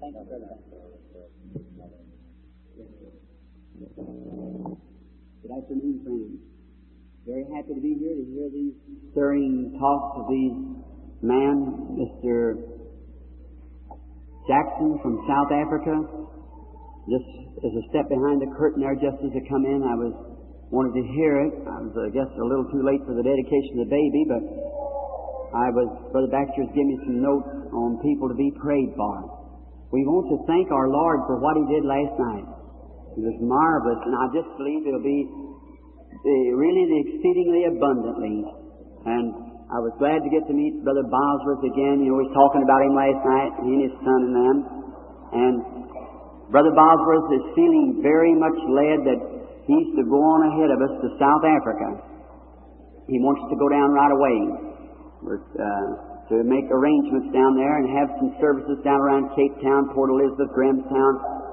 Good afternoon, friends. Very happy to be here to hear these stirring talks of these men, Mr. Jackson from South Africa. Just as a step behind the curtain there, just as I come in, I wanted to hear it. I was, I guess, a little too late for the dedication of the baby, but Brother Baxter's given me some notes on people to be prayed for. We want to thank our Lord for what He did last night. It was marvelous, and I just believe it'll be really the exceedingly abundantly. And I was glad to get to meet Brother Bosworth again. You know, we was talking about him last night, he and his son and them. And Brother Bosworth is feeling very much led that he's to go on ahead of us to South Africa. He wants to go down right away. To make arrangements down there and have some services down around Cape Town, Port Elizabeth, Grahamstown,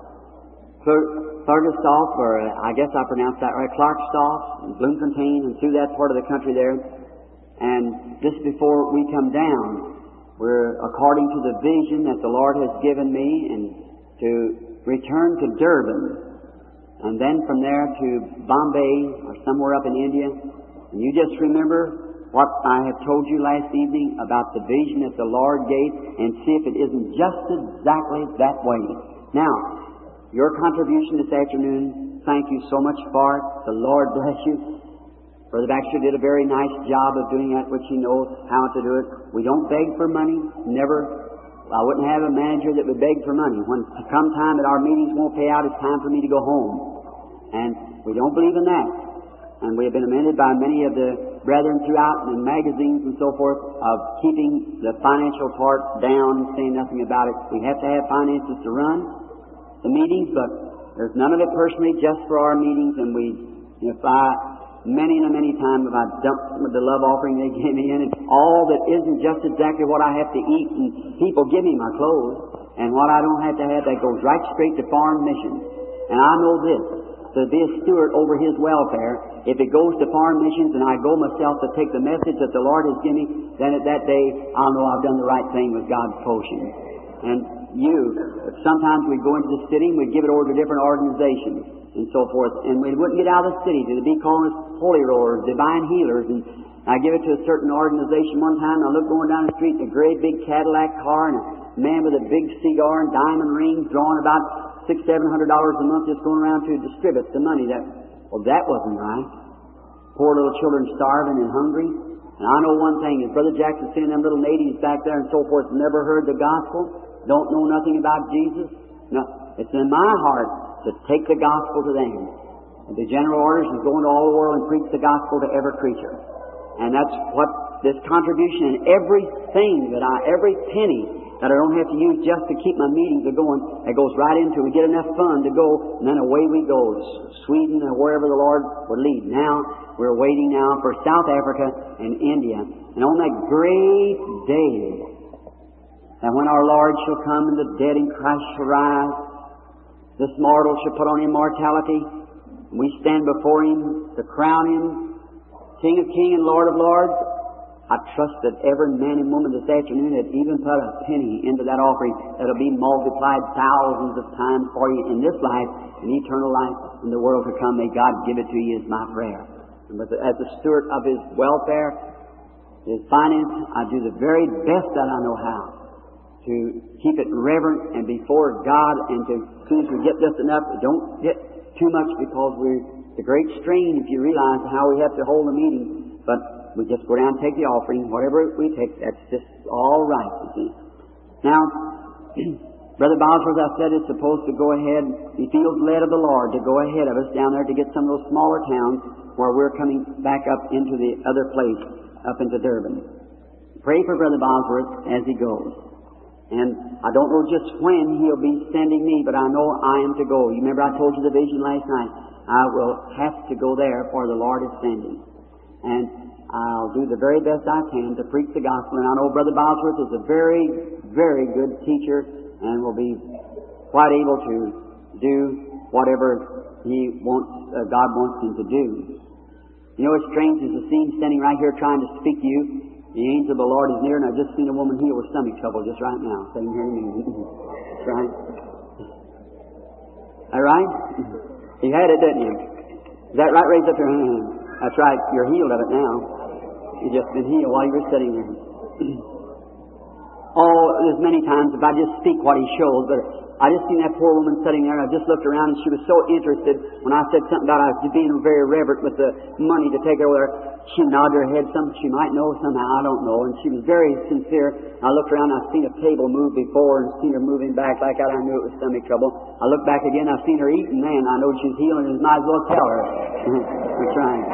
Klerksdorp, or I guess I pronounced that right, Klerksdorp, and Bloemfontein, and through that part of the country there. And just before we come down, we're according to the vision that the Lord has given me, and to return to Durban, and then from there to Bombay or somewhere up in India. And you just remember what I have told you last evening about the vision that the Lord gave, and see if it isn't just exactly that way. Now, your contribution this afternoon, thank you so much for it. The Lord bless you. Brother Baxter did a very nice job of doing that, which he knows how to do it. We don't beg for money. Never. I wouldn't have a manager that would beg for money. When come time that our meetings won't pay out, it's time for me to go home. And we don't believe in that. And we have been amended by many of the brethren throughout in magazines and so forth of keeping the financial part down and saying nothing about it. We have to have finances to run the meetings, but there's none of it personally just for our meetings. And many and many times have I dumped some of the love offering they gave me in, and all that isn't just exactly what I have to eat, and people give me my clothes, and what I don't have to have, that goes right straight to foreign missions. And I know this, to be a steward over His welfare, if it goes to foreign missions and I go myself to take the message that the Lord has given me, then at that day I'll know I've done the right thing with God's potion. And sometimes we'd go into the city and we'd give it over to different organizations and so forth, and we wouldn't get out of the city to be calling us holy rollers, divine healers, and I give it to a certain organization one time, and I look going down the street in a great big Cadillac car, and a man with a big cigar and diamond rings drawing about $600-700 a month just going around to distribute the money. That wasn't right. Poor little children starving and hungry. And I know one thing, is Brother Jackson seeing them little natives back there and so forth, never heard the gospel, don't know nothing about Jesus. No, it's in my heart to take the gospel to them. And the general orders is go into all the world and preach the gospel to every creature. And that's what this contribution and everything every penny that I don't have to use just to keep my meetings going, it goes right into, we get enough fun to go, and then away we go, Sweden or wherever the Lord would lead. Now, we're waiting now for South Africa and India. And on that great day, that when our Lord shall come and the dead in Christ shall rise, this mortal shall put on immortality, and we stand before Him to crown Him King of Kings and Lord of Lords. I trust that every man and woman this afternoon had even put a penny into that offering that'll be multiplied thousands of times for you in this life and eternal life in the world to come. May God give it to you is my prayer. And as the steward of His welfare, His finance, I do the very best that I know how to keep it reverent and before God, and as soon as we get just enough, don't get too much, because it's a great strain if you realize how we have to hold the meeting. But we just go down and take the offering. Whatever we take, that's just all right, you see. Now, Brother Bosworth, I said, is supposed to go ahead. He feels led of the Lord to go ahead of us down there to get some of those smaller towns where we're coming back up into the other place, up into Durban. Pray for Brother Bosworth as he goes. And I don't know just when he'll be sending me, but I know I am to go. You remember I told you the vision last night. I will have to go there, for the Lord is sending. And I'll do the very best I can to preach the gospel. And I know Brother Bosworth is a very, very good teacher and will be quite able to do whatever God wants him to do. You know, it's strange as to see him standing right here trying to speak to you, The angel of the Lord is near, and I've just seen a woman healed with stomach trouble just right now, saying here to me. That's right. All right? You had it, didn't you? Is that right? Raise up your hand. That's right. You're healed of it now. You've just been healed while you were sitting there. Oh, there's many times if I just speak what He shows, but I just seen that poor woman sitting there, and I just looked around, and she was so interested when I said something about I was being very reverent with the money to take her over there. She nodded her head, something she might know somehow, I don't know, and she was very sincere. I looked around, and I seen a table move before, and seen her moving back like that. I knew it was stomach trouble. I looked back again, I seen her eating, man, I know she's healing, and might as well tell her. We're trying.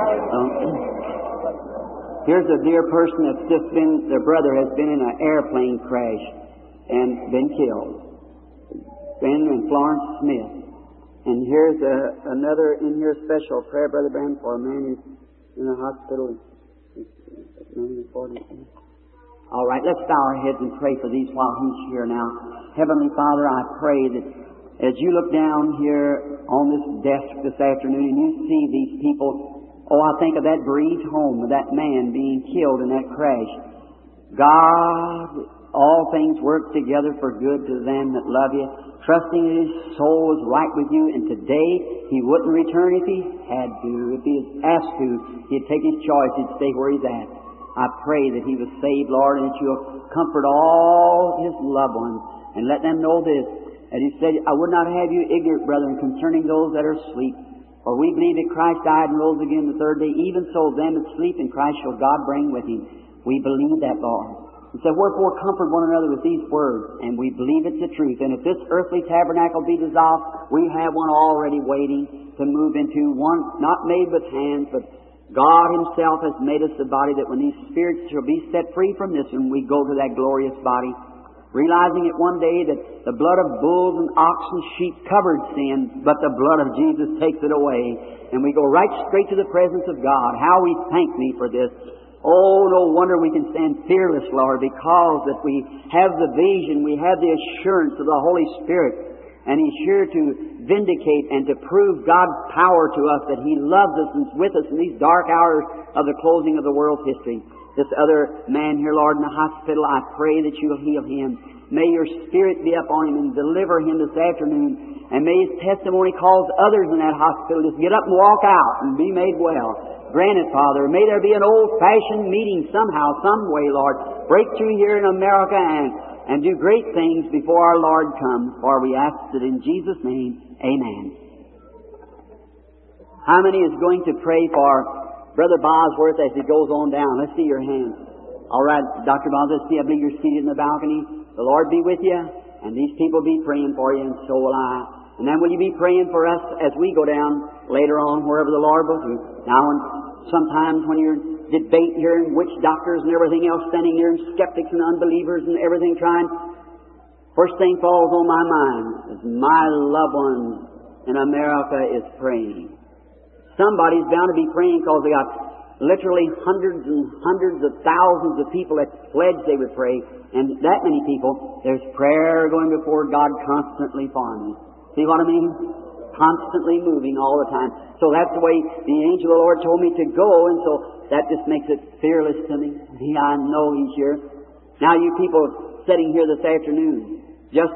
Here's a dear person that's just been, their brother has been in an airplane crash and been killed. Ben and Florence Smith. And here's another in here special prayer, Brother Branham, for a man who's in the hospital. All right, let's bow our heads and pray for these while he's here now. Heavenly Father, I pray that as you look down here on this desk this afternoon and you see these people, I think of that bereaved home of that man being killed in that crash. God, all things work together for good to them that love you, trusting that his soul is right with you, and today he wouldn't return if he had to. If he was asked to, he'd take his choice, he'd stay where he's at. I pray that he was saved, Lord, and that you'll comfort all his loved ones, and let them know this, that he said, I would not have you ignorant, brethren, concerning those that are asleep. For we believe that Christ died and rose again the third day. Even so, them that sleep in Christ shall God bring with him. We believe that, Lord. He said, wherefore comfort one another with these words, and we believe it's the truth. And if this earthly tabernacle be dissolved, we have one already waiting to move into, one not made with hands, but God himself has made us a body that when these spirits shall be set free from this one, we go to that glorious body. Realizing it one day that the blood of bulls and oxen, sheep covered sin, but the blood of Jesus takes it away. And we go right straight to the presence of God. How we thank Thee for this. Oh, no wonder we can stand fearless, Lord, because that we have the vision, we have the assurance of the Holy Spirit. And He's here to vindicate and to prove God's power to us, that He loves us and is with us in these dark hours of the closing of the world's history. This other man here, Lord, in the hospital, I pray that you'll heal him. May your Spirit be upon him and deliver him this afternoon. And may his testimony cause others in that hospital to get up and walk out and be made well. Grant it, Father. May there be an old-fashioned meeting somehow, some way, Lord. Break through here in America and do great things before our Lord comes. For we ask it in Jesus' name. Amen. How many is going to pray for Brother Bosworth as he goes on down? Let's see your hands. All right, Dr. Bosworth, I believe you're seated in the balcony. The Lord be with you, and these people be praying for you, and so will I. And then will you be praying for us as we go down later on, wherever the Lord will do? Now, sometimes when you're debating here, and witch doctors and everything else standing here, and skeptics and unbelievers and everything trying, first thing falls on my mind is my loved one in America is praying. Somebody's bound to be praying because they got literally hundreds and hundreds of thousands of people that pledged they would pray. And that many people, there's prayer going before God constantly for me. See what I mean? Constantly moving all the time. So that's the way the angel of the Lord told me to go, and so that just makes it fearless to me. I know He's here. Now you people sitting here this afternoon, just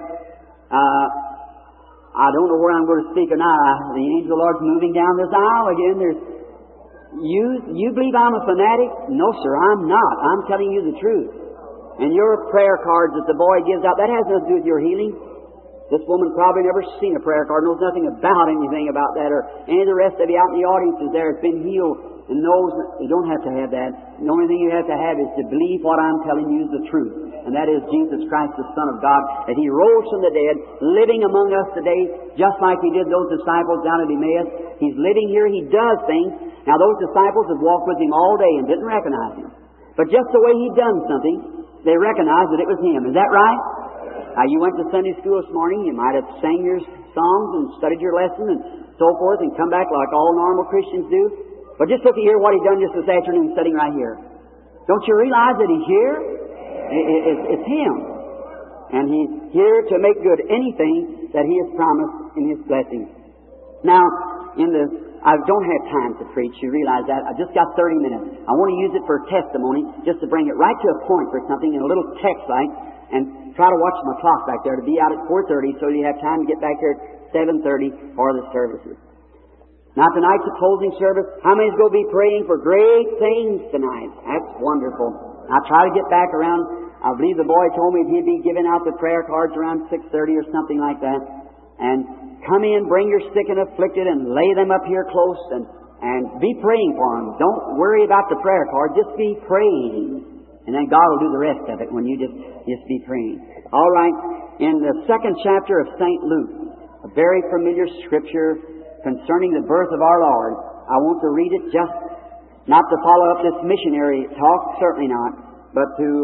I don't know where I'm going to speak or not. The angel of the Lord's moving down this aisle again. You believe I'm a fanatic? No, sir, I'm not. I'm telling you the truth. And your prayer cards that the boy gives out, that has nothing to do with your healing. This woman probably never seen a prayer card, knows nothing about anything about that, or any of the rest of you out in the audience is there, has been healed, and knows you don't have to have that. The only thing you have to have is to believe what I'm telling you is the truth. And that is Jesus Christ, the Son of God, that He rose from the dead, living among us today, just like He did those disciples down at Emmaus. He's living here, He does things. Now those disciples have walked with Him all day and didn't recognize Him. But just the way He'd done something, they recognized that it was Him. Is that right? You went to Sunday school this morning, you might have sang your songs and studied your lesson and so forth and come back like all normal Christians do. But just look at here what He done just this afternoon sitting right here. Don't you realize that He's here? It's Him. And He's here to make good anything that He has promised in His blessings. Now, in the I don't have time to preach. You realize that. I just got 30 minutes. I want to use it for testimony, just to bring it right to a point for something in a little text like, and try to watch my clock back there to be out at 4:30 so you have time to get back here at 7:30 for the services. Now tonight's the closing service. How many's going to be praying for great things tonight? That's wonderful. I'll try to get back around. I believe the boy told me he'd be giving out the prayer cards around 6:30 or something like that. And come in, bring your sick and afflicted, and lay them up here close, and be praying for them. Don't worry about the prayer card. Just be praying. And then God will do the rest of it when you just be praying. All right. In the 2nd chapter of St. Luke, a very familiar scripture concerning the birth of our Lord. I want to read it just not to follow up this missionary talk, certainly not, but to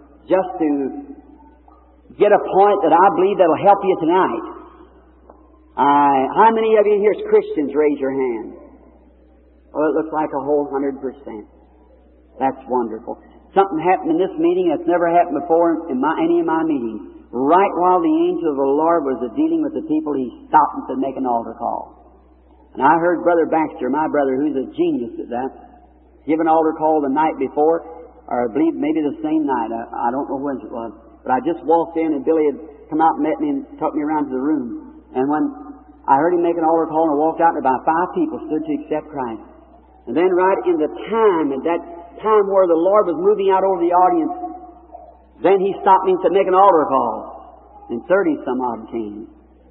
get a point that I believe that'll help you tonight. How many of you here as Christians, raise your hand? Well, it looks like a whole 100%. That's wonderful. Something happened in this meeting that's never happened before in any of my meetings. Right while the angel of the Lord was dealing with the people, he stopped and said, make an altar call. And I heard Brother Baxter, my brother, who's a genius at that, give an altar call the night before, or I believe maybe the same night. I don't know when it was. But I just walked in and Billy had come out and met me and took me around to the room. And when I heard him make an altar call and I walked out, and about 5 people stood to accept Christ. And then right in the time, at that time where the Lord was moving out over the audience, then he stopped me and said, make an altar call. And 30 some odd came.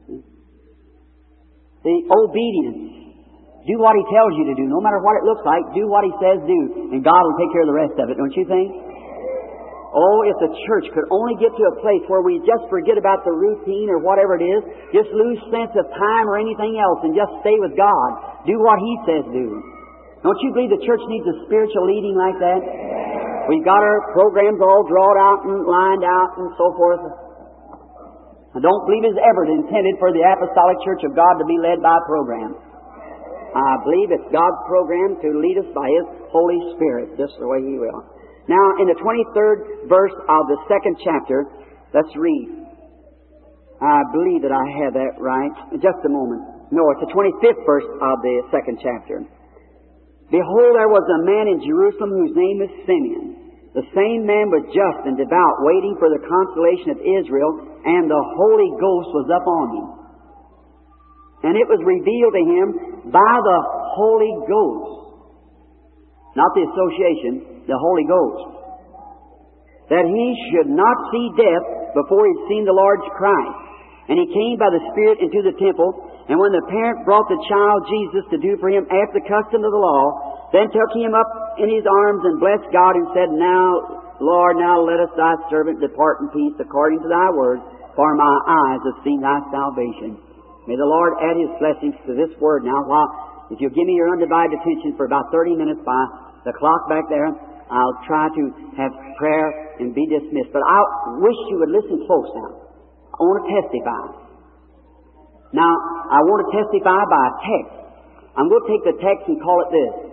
The obedience. Do what He tells you to do. No matter what it looks like, do what He says do. And God will take care of the rest of it, don't you think? Oh, if the church could only get to a place where we just forget about the routine or whatever it is, just lose sense of time or anything else and just stay with God. Do what He says do. Don't you believe the church needs a spiritual leading like that? We've got our programs all drawn out and lined out and so forth. I don't believe it's ever intended for the Apostolic Church of God to be led by a program. I believe it's God's program to lead us by His Holy Spirit, just the way He will. Now, in the 23rd verse of the 2nd chapter, let's read. I believe that I have that right. Just a moment. No, it's the 25th verse of the 2nd chapter. Behold, there was a man in Jerusalem whose name is Simeon. The same man was just and devout, waiting for the consolation of Israel, and the Holy Ghost was up on him. And it was revealed to him by the Holy Ghost, not the association, the Holy Ghost, that he should not see death before he'd seen the Lord's Christ. And he came by the Spirit into the temple, and when the parent brought the child Jesus to do for him after the custom of the law, then took him up in his arms and blessed God and said, Now, Lord, now let us thy servant depart in peace according to thy word, for my eyes have seen thy salvation. May the Lord add His blessings to this word now. While, if you'll give me your undivided attention for about 30 minutes by the clock back there, I'll try to have prayer and be dismissed. But I wish you would listen close now. I want to testify. Now, I want to testify by a text. I'm going to take the text and call it this.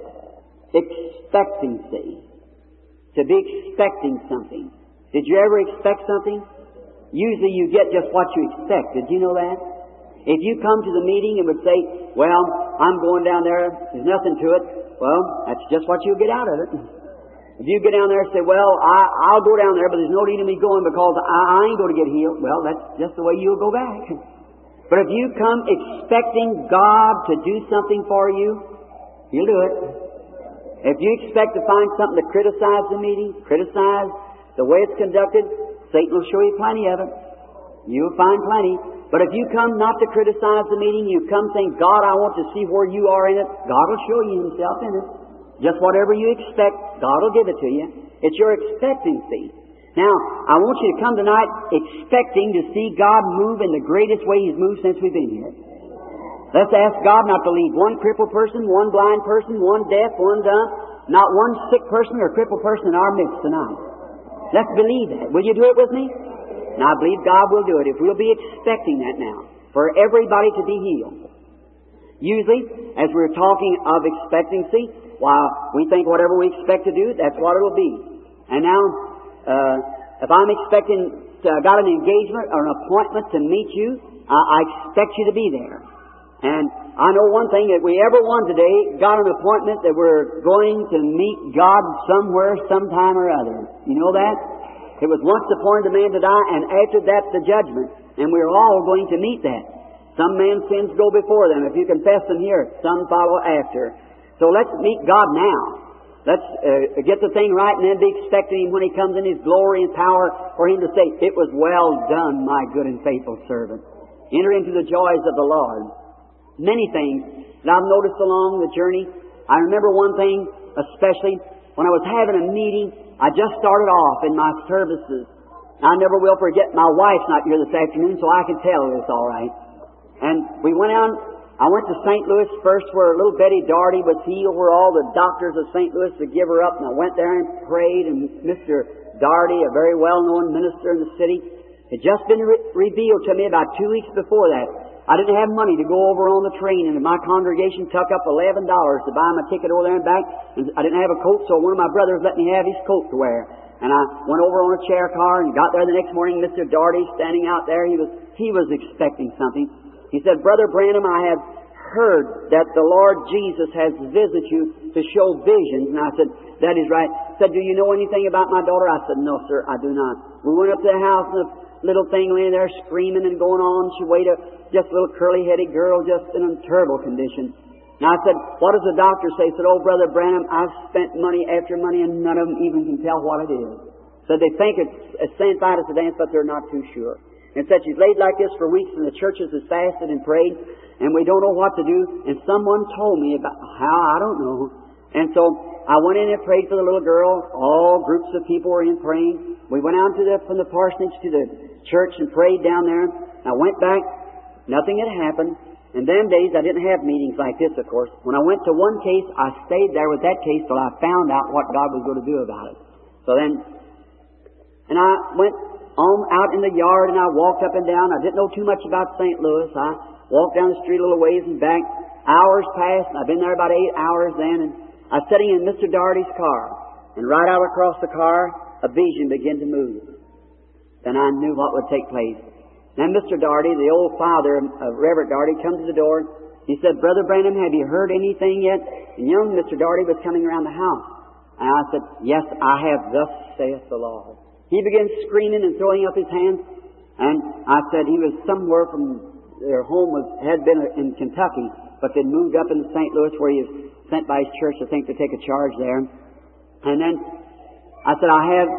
Expectancy. To be expecting something. Did you ever expect something? Usually you get just what you expect. Did you know that? If you come to the meeting and would say, well, I'm going down there, there's nothing to it, well, that's just what you'll get out of it. If you get down there and say, well, I'll go down there, but there's no need of me going because I ain't going to get healed, well, that's just the way you'll go back. But if you come expecting God to do something for you, He'll do it. If you expect to find something to criticize the meeting, criticize the way it's conducted, Satan will show you plenty of it. You'll find plenty. But if you come not to criticize the meeting, you come saying, God, I want to see where you are in it, God will show you Himself in it. Just whatever you expect, God will give it to you. It's your expectancy. Now, I want you to come tonight expecting to see God move in the greatest way He's moved since we've been here. Let's ask God not to leave one crippled person, one blind person, one deaf, one dumb, not one sick person or crippled person in our midst tonight. Let's believe that. Will you do it with me? And I believe God will do it if we'll be expecting that now, for everybody to be healed. Usually, as we're talking of expectancy, while we think whatever we expect to do, that's what it'll be. And now, if I'm expecting, got an engagement or an appointment to meet you, I expect you to be there. And I know one thing, that we everyone today got an appointment that we're going to meet God somewhere, sometime or other. You know that? It was once appointed a man to die, and after that the judgment. And we're all going to meet that. Some men's sins go before them. If you confess them here, some follow after. So let's meet God now. Let's get the thing right and then be expecting Him when He comes in His glory and power for Him to say, "It was well done, my good and faithful servant." Enter into the joys of the Lord. Many things that I've noticed along the journey. I remember one thing especially when I was having a meeting. I just started off in my services. I never will forget, my wife's not here this afternoon, so I can tell this all right. And we went out. I went to St. Louis first, where little Betty Daugherty was healed, where all the doctors of St. Louis would give her up. And I went there and prayed, and Mr. Daugherty, a very well-known minister in the city, had just been revealed to me about 2 weeks before that. I didn't have money to go over on the train, and my congregation took up $11 to buy my ticket over there and back. And I didn't have a coat, so one of my brothers let me have his coat to wear. And I went over on a chair car and got there the next morning. Mr. Daugherty standing out there. He was expecting something. He said, "Brother Branham, I have heard that the Lord Jesus has visited you to show visions." And I said, "That is right." He said, "Do you know anything about my daughter?" I said, "No, sir, I do not." We went up to the house, and the little thing laying there screaming and going on. She weighed just a little curly-headed girl, just in a terrible condition. And I said, "What does the doctor say?" He said, "Oh, Brother Branham, I've spent money after money, and none of them even can tell what it is." Said they think it's St. Vitus the dance, but they're not too sure. And said she's laid like this for weeks, and the churches has fasted and prayed, and we don't know what to do. And someone told me about how, I don't know. And so I went in and prayed for the little girl. All groups of people were in praying. We went out from the parsonage to the church and prayed down there. I went back. Nothing had happened. In them days, I didn't have meetings like this, of course. When I went to one case, I stayed there with that case till I found out what God was going to do about it. So then, and I went on out in the yard, and I walked up and down. I didn't know too much about St. Louis. I walked down the street a little ways and back. Hours passed, and I've been there about 8 hours then, and I was sitting in Mr. Daugherty's car, and right out across the car, a vision began to move. Then I knew what would take place. Then Mr. Daugherty, the old father of Reverend Daugherty, comes to the door. He said, "Brother Branham, have you heard anything yet?" And young Mr. Daugherty was coming around the house. And I said, "Yes, I have, thus saith the Lord." He began screaming and throwing up his hands. And I said he was somewhere from their home had been in Kentucky, but they'd moved up into St. Louis, where he was sent by his church, I think, to take a charge there. And then I said, "I have,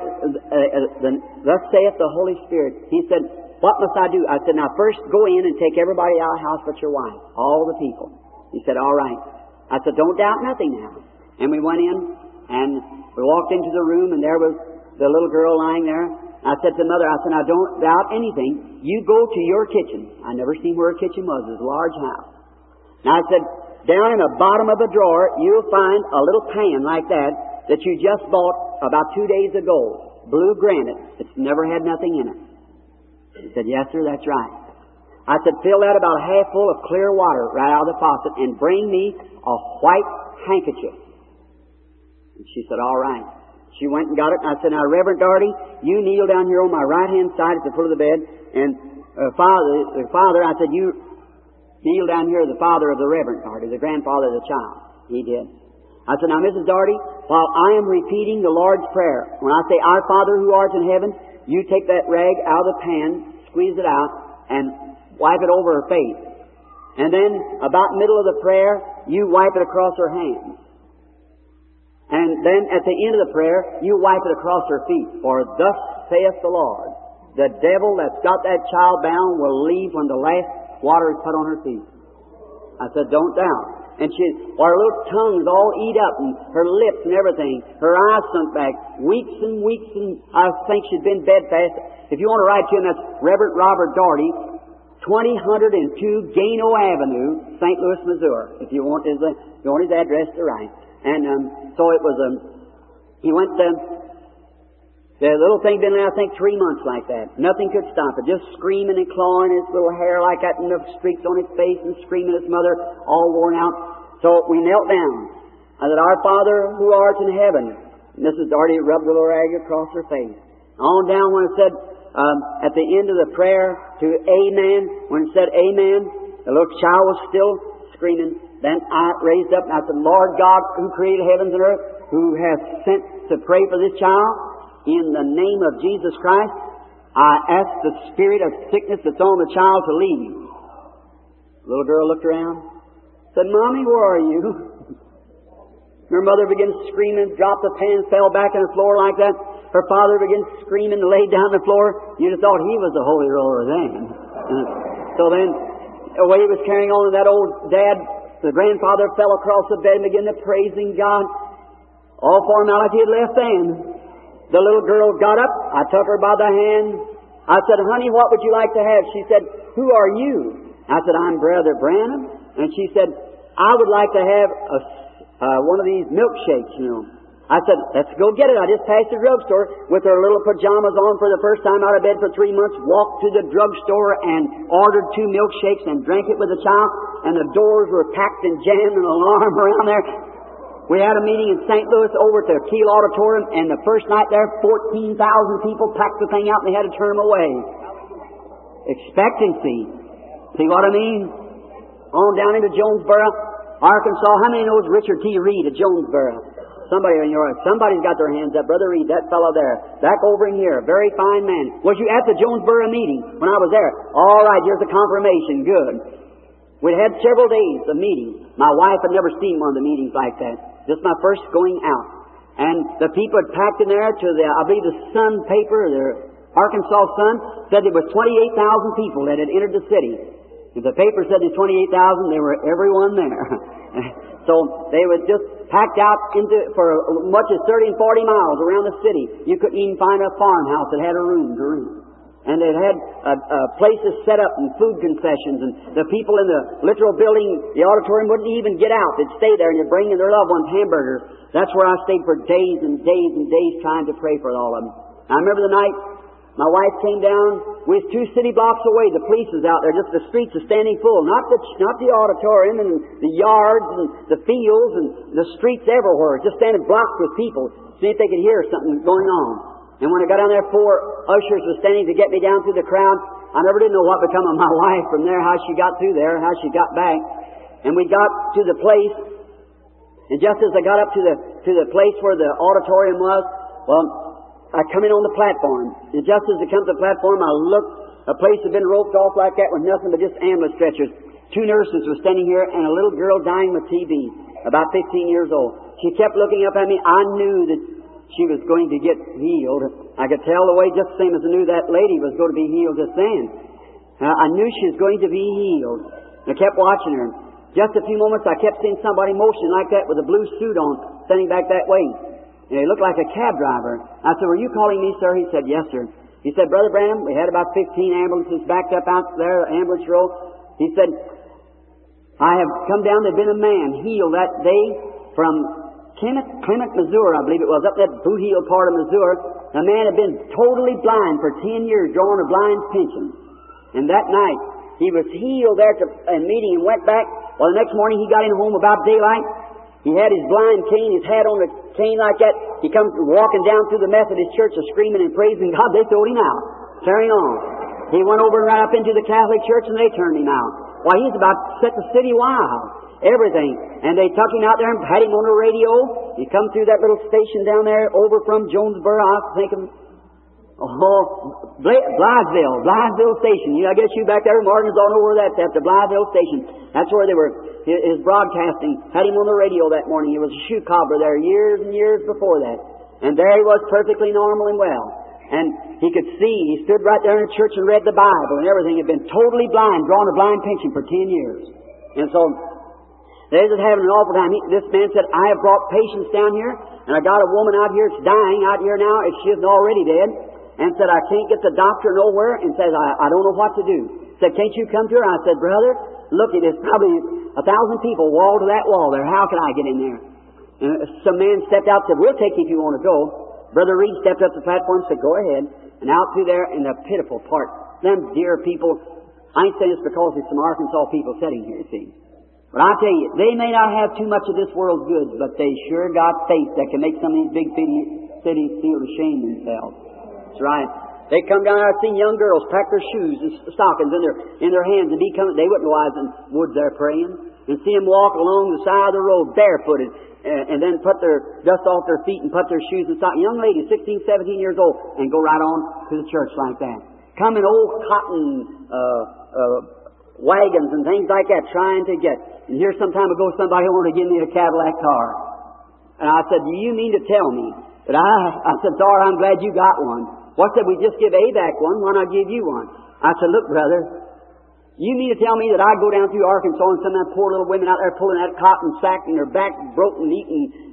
thus saith the Holy Spirit." He said, "What must I do?" I said, "Now first go in and take everybody out of the house but your wife, all the people." He said, "All right." I said, "Don't doubt nothing now." And we went in, and we walked into the room, and there was the little girl lying there. I said to Mother, I said, "Now don't doubt anything. You go to your kitchen." I never seen where a kitchen was. It was a large house. Now I said, "Down in the bottom of a drawer, you'll find a little pan like that you just bought about 2 days ago. Blue granite. It's never had nothing in it." He said, "Yes, sir, that's right." I said, "Fill that about half full of clear water right out of the faucet and bring me a white handkerchief." And she said, "All right." She went and got it. And I said, "Now, Reverend Daugherty, you kneel down here on my right-hand side at the foot of the bed. And Father, I said, you kneel down here, the father of the Reverend Daugherty, the grandfather of the child." He did. I said, "Now, Mrs. Daugherty, while I am repeating the Lord's Prayer, when I say, 'Our Father who art in heaven,' you take that rag out of the pan, squeeze it out, and wipe it over her face. And then, about the middle of the prayer, you wipe it across her hands. And then, at the end of the prayer, you wipe it across her feet. For thus saith the Lord, the devil that's got that child bound will leave when the last water is put on her feet." I said, "Don't doubt." And her little tongue was all eat up, and her lips and everything. Her eyes sunk back, weeks and weeks, and I think she'd been bedfast. If you want to write to him, that's Reverend Robert Daugherty, 2002 Gano Avenue, St. Louis, Missouri. If you want his address to write. And so it was. He went the little thing been there, I think, 3 months like that. Nothing could stop it. Just screaming and clawing his little hair like that, and the streaks on his face, and screaming at his mother, all worn out. So we knelt down. I said, "Our Father who art in heaven." Mrs. Daugherty rubbed the little rag across her face. On down when it said, at the end of the prayer to Amen, when it said Amen, the little child was still screaming. Then I raised up and I said, Lord God, who created heavens and earth, who has sent to pray for this child, in the name of Jesus Christ, I ask the spirit of sickness that's on the child to leave. The little girl looked around, said, Mommy, where are you? Her mother began screaming, dropped the pan, fell back on the floor like that. Her father began screaming and laid down on the floor. You'd have thought he was the holy roller then. So then, away he was carrying on, and that old dad, the grandfather, fell across the bed and began to praising God. All for him out like he had left then. The little girl got up. I took her by the hand. I said, Honey, what would you like to have? She said, Who are you? I said, I'm Brother Branham. And she said, I would like to have one of these milkshakes, you know. I said, let's go get it. I just passed the drugstore with her little pajamas on for the first time out of bed for 3 months, walked to the drugstore and ordered 2 milkshakes and drank it with the child, and the doors were packed and jammed and an alarm around there. We had a meeting in St. Louis over at the Kiel Auditorium, and the first night there, 14,000 people packed the thing out and they had to turn them away. Expectancy. See what I mean? On down into Jonesboro, Arkansas. How many knows Richard T. Reed at Jonesboro? Somebody's got their hands up. Brother Reed, that fellow there. Back over in here. Very fine man. Was you at the Jonesboro meeting when I was there? All right, here's the confirmation. Good. We'd had several days of meetings. My wife had never seen one of the meetings like that. Just my first going out. And the people had packed in there to I believe the Sun paper, the Arkansas Sun, said there was 28,000 people that had entered the city. If the paper said there's 28,000, there were everyone there. So they were just packed out for as much as 30 and 40 miles around the city. You couldn't even find a farmhouse that had a room to rent. And they had places set up and food concessions, and the people in the literal building, the auditorium, wouldn't even get out. They'd stay there and they'd bring in their loved ones hamburgers. That's where I stayed for days and days and days trying to pray for all of them. I remember the night my wife came down. We was 2 city blocks away. The police was out there. Just the streets are standing full. Not the auditorium and the yards and the fields and the streets everywhere. Just standing blocked with people. See if they could hear something going on. And when I got down there, 4 ushers were standing to get me down through the crowd. I never did know what become of my wife from there, how she got through there, how she got back. And we got to the place, and just as I got up to the place where the auditorium was, well, I come in on the platform. And just as I come to the platform, I looked. A place had been roped off like that with nothing but just ambulance stretchers. 2 nurses were standing here and a little girl dying with TB, about 15 years old. She kept looking up at me. I knew that she was going to get healed. I could tell the way just the same as I knew that lady was going to be healed just then. I knew she was going to be healed. I kept watching her. Just a few moments, I kept seeing somebody motioning like that with a blue suit on, standing back that way. And he looked like a cab driver. I said, were you calling me, sir? He said, yes, sir. He said, Brother Branham, we had about 15 ambulances backed up out there, ambulance row. He said, I have come down, there'd been a man healed that day from Clement, Missouri, I believe it was, up that Boot Heel part of Missouri. The man had been totally blind for 10 years, drawing a blind pension. And that night, he was healed there at a meeting and went back. Well, the next morning he got in home about daylight. He had his blind cane, his hat on a cane like that. He comes walking down through the Methodist church, screaming and praising God. They threw him out. Carrying on. He went over and right up into the Catholic church, and they turned him out. Why, he's about to set the city wild. Everything. And they took him out there and had him on the radio. He come through that little station down there over from Jonesboro. I was thinking, Blytheville Station. I guess you back there, Martin's all know where that's at, the Blytheville Station. That's where they were, his broadcasting, had him on the radio that morning. He was a shoe cobbler there years and years before that. And there he was, perfectly normal and well. And he could see, he stood right there in the church and read the Bible and everything. He had been totally blind, drawing a blind pension for 10 years. And so, they was having an awful time. This man said, I have brought patients down here, and I got a woman out here that's dying out here now, if she isn't already dead. And said, I can't get the doctor nowhere, and says, I don't know what to do. Said, can't you come to her? I said, brother, look, there's probably 1,000 people wall to that wall there. How can I get in there? And some man stepped out and said, we'll take you if you want to go. Brother Reed stepped up the platform and said, go ahead. And out through there in the pitiful part, them dear people, I ain't saying this because there's some Arkansas people sitting here, you see. But I tell you, they may not have too much of this world's goods, but they sure got faith that can make some of these big cities feel ashamed themselves. That's right. They come down there, I've seen young girls pack their shoes and stockings in their hands and they wouldn't know I was in woods there praying. and see them walk along the side of the road barefooted, and then put their dust off their feet and put their shoes and socks. Young ladies, 16, 17 years old, and go right on to the church like that. Come in old cotton wagons and things like that, trying to get. And here some time ago, somebody wanted to give me a Cadillac car. And I said, do you mean to tell me that I said, Dora, I'm glad you got one. What said, we just give ABAC one, why not give you one? I said, look, brother, you mean to tell me that I go down through Arkansas and some of them poor little women out there pulling that cotton sack and their back broken, eating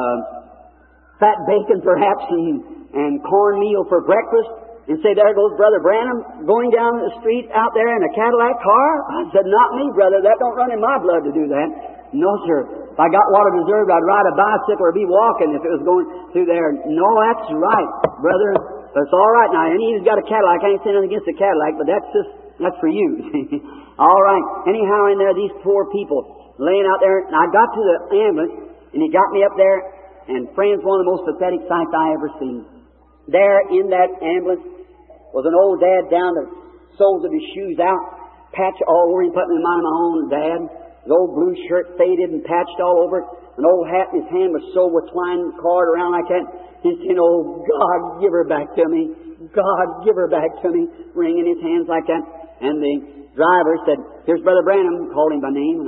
fat bacon perhaps and cornmeal for breakfast, and say, there goes Brother Branham going down the street out there in a Cadillac car? I said, not me, brother. That don't run in my blood to do that. No, sir. If I got what I deserved, I'd ride a bicycle or be walking if it was going through there. No, that's right, brother. That's all right. Now, and he's got a Cadillac. I ain't saying anything against the Cadillac, but that's for you. All right. Anyhow, in there, these poor people laying out there, and I got to the ambulance, and he got me up there, and friends, one of the most pathetic sights I ever seen. There in that ambulance was an old dad down the soles of his shoes out, patch all over. He put me in mind of my own dad. His old blue shirt faded and patched all over. An old hat in his hand was sewed with twine cord around like that. He's saying, oh, God, give her back to me. God, give her back to me. Wringing his hands like that. And the driver said, here's Brother Branham. Called him by name.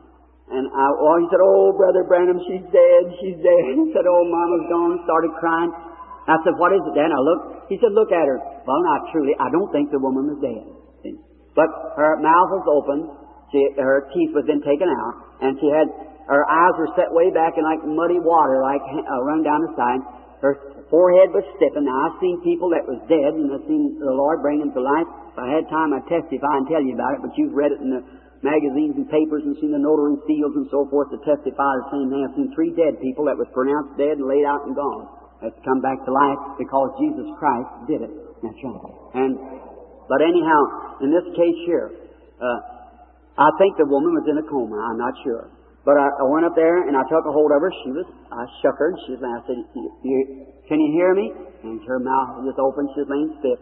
He said, oh, Brother Branham, she's dead. She's dead. He said, oh, Mama's gone. Started crying. I said, what is it, Dad? He said, look at her. Well, not truly. I don't think the woman was dead. See? But her mouth was open. Her teeth was then taken out. And her eyes were set way back in like muddy water, like run down the side. Her forehead was stiffened. Now, I've seen people that was dead, and I've seen the Lord bring them to life. If I had time, I'd testify and tell you about it, but you've read it in the magazines and papers and seen the notary seals and so forth to testify the same thing. I've seen 3 dead people that was pronounced dead and laid out and gone. That's come back to life because Jesus Christ did it. That's right. But anyhow, in this case here, I think the woman was in a coma. I'm not sure. But I went up there and I took a hold of her. I shook her and I said, can you hear me? And her mouth was just open. She was laying stiff.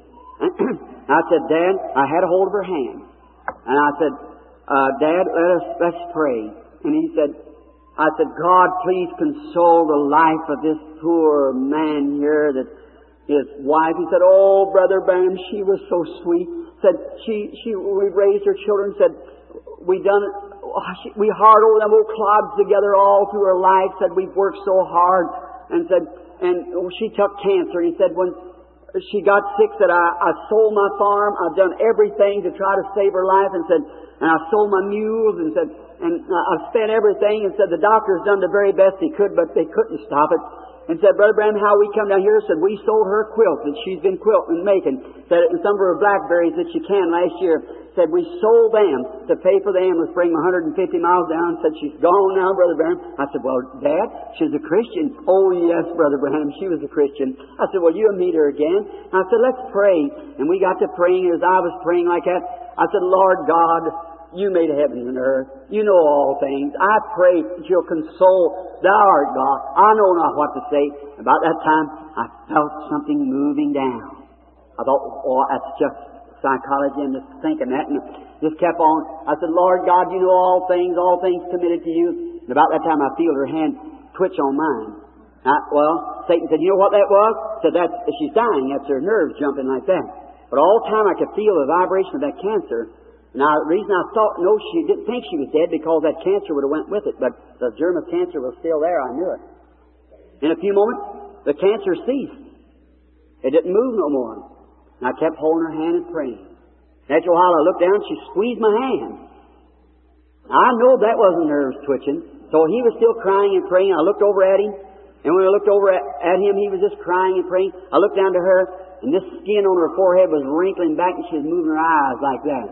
I said, Dad, I had a hold of her hand. And I said, Dad, let's pray. And he said, I said, God, please console the life of this poor man here that his wife. He said, oh, Brother Branham, she was so sweet. Said, we raised her children. Said, we hard over them old clods together all through her life. Said, we've worked so hard. And said, she took cancer. And he said, when she got sick, said, I sold my farm. I've done everything to try to save her life. And said, and I sold my mules. And said, and I've spent everything. And said, the doctor's done the very best he could, but they couldn't stop it. And said, Brother Branham, how we come down here? Said, we sold her quilts that she's been quilting and making. Said, and some of her blackberries that she canned last year. Said, we sold them to pay for the ambulance, bring 150 miles down. Said, she's gone now, Brother Branham. I said, well, Dad, she's a Christian. Oh, yes, Brother Branham, she was a Christian. I said, well, you'll meet her again. And I said, let's pray. And we got to praying. As I was praying like that, I said, Lord God, you made heaven and earth. You know all things. I pray that you'll console. Thou art God. I know not what to say. About that time, I felt something moving down. I thought, oh, that's just psychology and just thinking that. And just kept on. I said, Lord God, you know all things committed to you. And about that time, I feel her hand twitch on mine. Satan said, you know what that was? Said, she's dying. That's her nerves jumping like that. But all the time, I could feel the vibration of that cancer. Now, the reason I thought, no, she didn't think she was dead because that cancer would have went with it. But the germ of cancer was still there. I knew it. In a few moments, the cancer ceased. It didn't move no more. And I kept holding her hand and praying. After a while, I looked down. She squeezed my hand. Now, I know that wasn't nerves twitching. So he was still crying and praying. I looked over at him. And when I looked over at him, he was just crying and praying. I looked down to her, and this skin on her forehead was wrinkling back, and she was moving her eyes like that.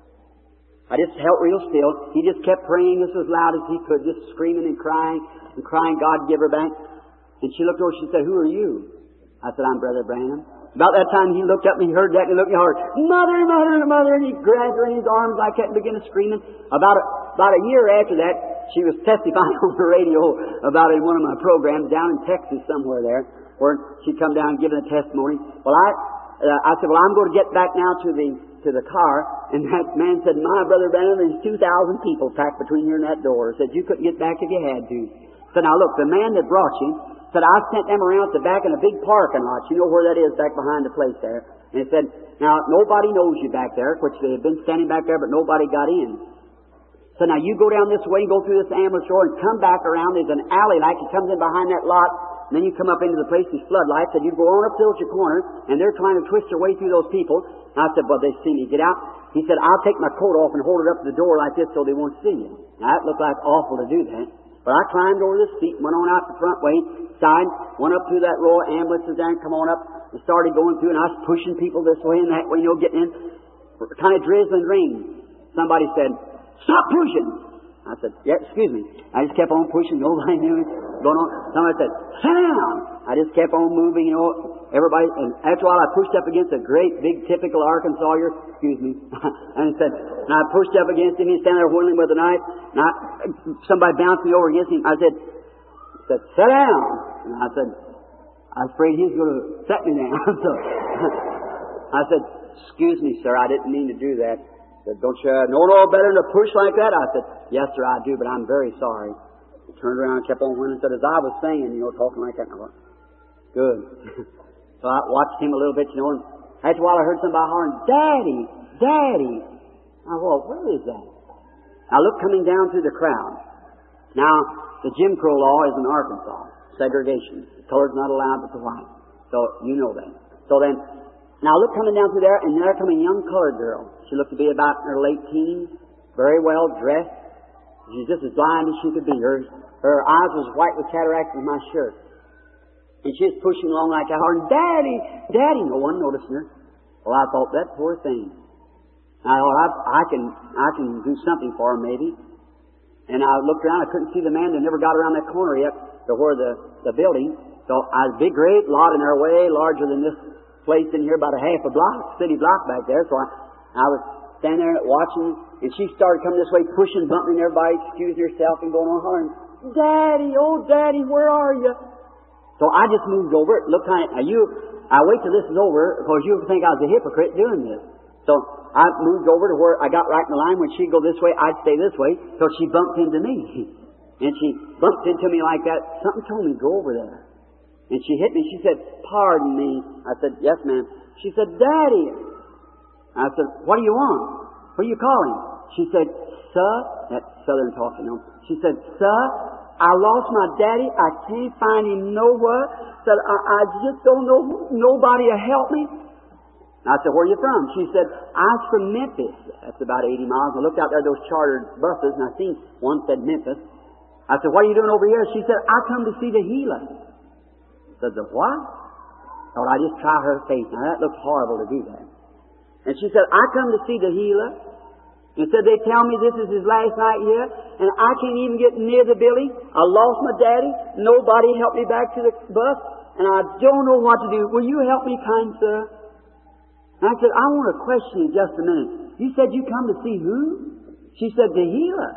I just held real still. He just kept praying just as loud as he could, just screaming and crying, God, give her back. And she looked over, she said, who are you? I said, I'm Brother Branham. About that time, he looked up and he heard that, and he looked at me hard. Mother, Mother, Mother, and he grabbed her in his arms like that and began screaming. About a year after that, she was testifying on the radio about it in one of my programs down in Texas somewhere there, where she'd come down and give a testimony. Well, I said, well, I'm going to get back now to the car. And that man said, my Brother Branham, there's 2,000 people packed between here and that door. Said, you couldn't get back if you had to. Said, now look, the man that brought you, said, I sent them around to the back in a big parking lot. You know where that is, back behind the place there. And he said, now, nobody knows you back there, which they had been standing back there, but nobody got in. So now you go down this way, go through this ambulance door, and come back around. There's an alley like it comes in behind that lot, and then you come up into the place, these floodlights, and you go on up till your corner, and they're trying to twist their way through those people. And I said, well, they see me get out. He said, I'll take my coat off and hold it up to the door like this so they won't see you. Now, that looked like awful to do that. But I climbed over the seat, went on out the front way, side, went up through that row of ambulances there and come on up, and started going through, and I was pushing people this way and that way, you know, getting in. Kind of drizzling rain. Somebody said, stop pushing. I said, yeah, excuse me. I just kept on pushing. Nobody knew it. Going on. Somebody said, sit down. I just kept on moving, you know. Everybody, and after a while I pushed up against a great, big, typical Arkansas, excuse me. And I pushed up against him. He's standing there whittling with a knife. And somebody bounced me over against him. I said, sit down. And I said, I was afraid he was going to set me down. So I said, excuse me, sir. I didn't mean to do that. Said, don't you know no better than to push like that? I said, yes, sir, I do, but I'm very sorry. He turned around and kept on winning and said, as I was saying, you know, talking like that. And I went, good. So I watched him a little bit, you know, and after a while I heard somebody hollering, Daddy, Daddy. I thought, what is that? I looked coming down through the crowd. Now, the Jim Crow law is in Arkansas. Segregation. The colored's not allowed but the white. So, you know that. So then, now look coming down through there, and there come a young colored girl. She looked to be about in her late teens, very well dressed. She was just as blind as she could be. Her eyes was white with cataracts in my shirt. And she was pushing along like that, hollering, Daddy, Daddy. No one noticed her. Well, I thought, that poor thing. I thought, I can do something for her maybe. And I looked around, I couldn't see the man. They never got around that corner yet to where the building. So I was a big, great lot in their way, larger than this place in here, about a half a block, city block back there. So I was standing there watching, and she started coming this way, pushing, bumping everybody, excusing herself and going on hollering, Daddy, oh Daddy, where are you? So I just moved over. Look, I wait till this is over because you think I was a hypocrite doing this. So I moved over to where I got right in the line. When she'd go this way, I'd stay this way. So she bumped into me. And she bumped into me like that. Something told me to go over there. And she hit me. She said, pardon me. I said, yes, ma'am. She said, Daddy. I said, what do you want? What are you calling? She said, sir. That's Southern talk, you know. She said, sir, I lost my daddy. I can't find him nowhere. Said, I just don't know. Nobody will help me. I said, where are you from? She said, I'm from Memphis. That's about 80 miles. I looked out there at those chartered buses, and I seen one said Memphis. I said, what are you doing over here? She said, I come to see the healer. I said, the what? Thought I'd just try her faith. Now, that looks horrible to do that. And she said, I come to see the healer. And said, they tell me this is his last night here, and I can't even get near the building. I lost my daddy. Nobody helped me back to the bus, and I don't know what to do. Will you help me, kind sir? And I said, I want to question you just a minute. You said you come to see who? She said, the healer.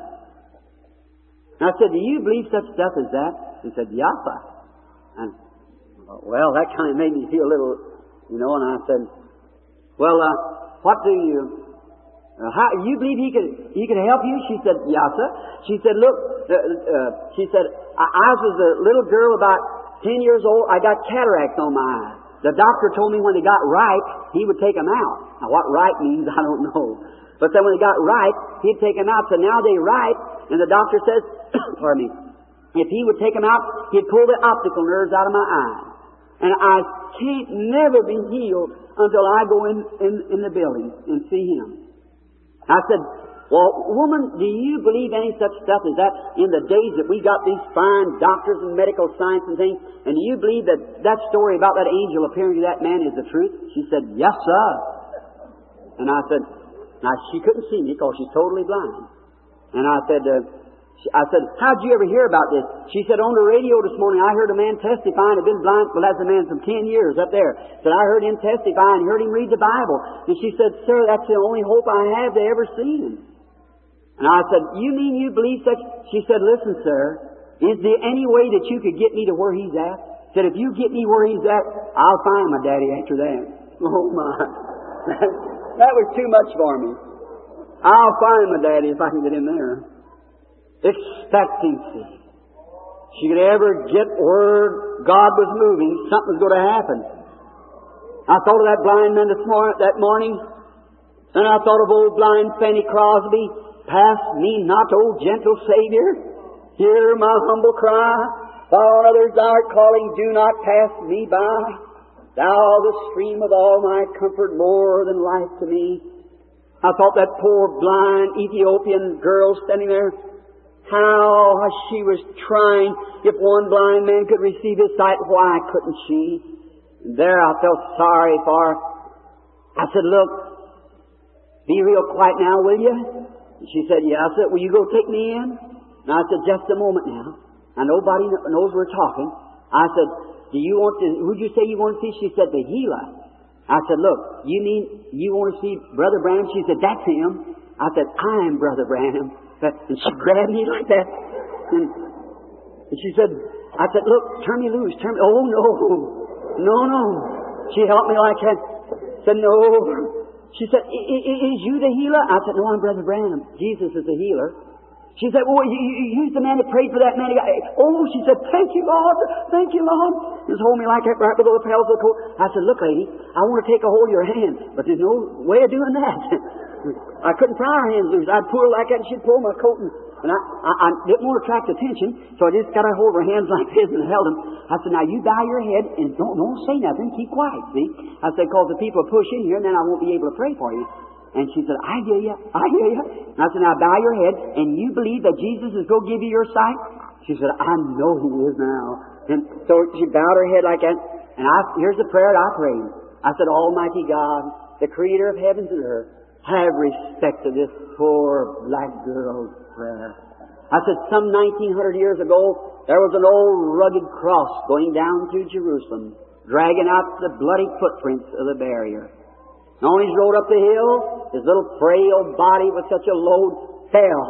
And I said, do you believe such stuff as that? She said, yes, sir. And, well, that kind of made me feel a little, you know, and I said, well, what do you... how you believe he could help you? She said, yes, sir. She said, look, I was a little girl about 10 years old. I got cataracts on my eye. The doctor told me when they got ripe, he would take them out. Now, what ripe means, I don't know. But then when they got ripe, he'd take them out. So now they ripe, and the doctor says, pardon me, if he would take them out, he'd pull the optical nerves out of my eye. And I can't never be healed until I go in the building and see him. I said, well, woman, do you believe any such stuff as that in the days that we got these fine doctors and medical science and things? And do you believe that story about that angel appearing to that man is the truth? She said, yes, sir. And I said, now she couldn't see me because she's totally blind. And I said, how'd you ever hear about this? She said, on the radio this morning, I heard a man testifying, had been blind, well, that's a man from 10 years up there. Said, I heard him testify and heard him read the Bible. And she said, sir, that's the only hope I have to ever see him. And I said, you mean you believe such? She said, listen, sir, is there any way that you could get me to where he's at? Said, if you get me where he's at, I'll find my daddy after that. Oh, my. That was too much for me. I'll find my daddy if I can get in there. Expectancy. She could ever get word God was moving, something was going to happen. I thought of that blind man that morning, and I thought of old blind Fanny Crosby. Pass me not, O gentle Savior. Hear my humble cry. While others art calling, do not pass me by. Thou the stream of all my comfort, more than life to me. I thought that poor blind Ethiopian girl standing there, how she was trying. If one blind man could receive his sight, why couldn't she? And there I felt sorry for her. I said, look, be real quiet now, will you? And she said, yeah. I said, will you go take me in? And I said, just a moment now. Now nobody knows we're talking. I said, do you want to, who'd you say you want to see? She said, the healer. I said, look, you mean you want to see Brother Branham? She said, that's him. I said, I am Brother Branham. And she grabbed me like that. And she said, I said, look, turn me loose. Turn me. Oh, no. No. She helped me like that. Said, no. She said, is you the healer? I said, no, I'm Brother Branham. Jesus is the healer. She said, well, you's the man that prayed for that man. Oh, she said, thank you, Lord. Thank you, Lord. Just hold me like that right below the lapels of the coat. I said, look, lady, I want to take a hold of your hand, but there's no way of doing that. I couldn't pry her hands loose. I'd pull her like that and she'd pull my coat. And I didn't want to attract attention, so I just got her hold of her hands like this and held them. I said, now you bow your head and don't say nothing. Keep quiet, see? I said, because the people push in here and then I won't be able to pray for you. And she said, I hear you. And I said, now bow your head, and you believe that Jesus is going to give you your sight? She said, I know He is now. And so she bowed her head like that, and here's the prayer that I prayed. I said, Almighty God, the Creator of heavens and earth, have respect to this poor black girl's prayer. I said, some 1900 years ago, there was an old rugged cross going down through Jerusalem, dragging out the bloody footprints of the barrier. And on his road up the hill, his little frail body with such a load fell.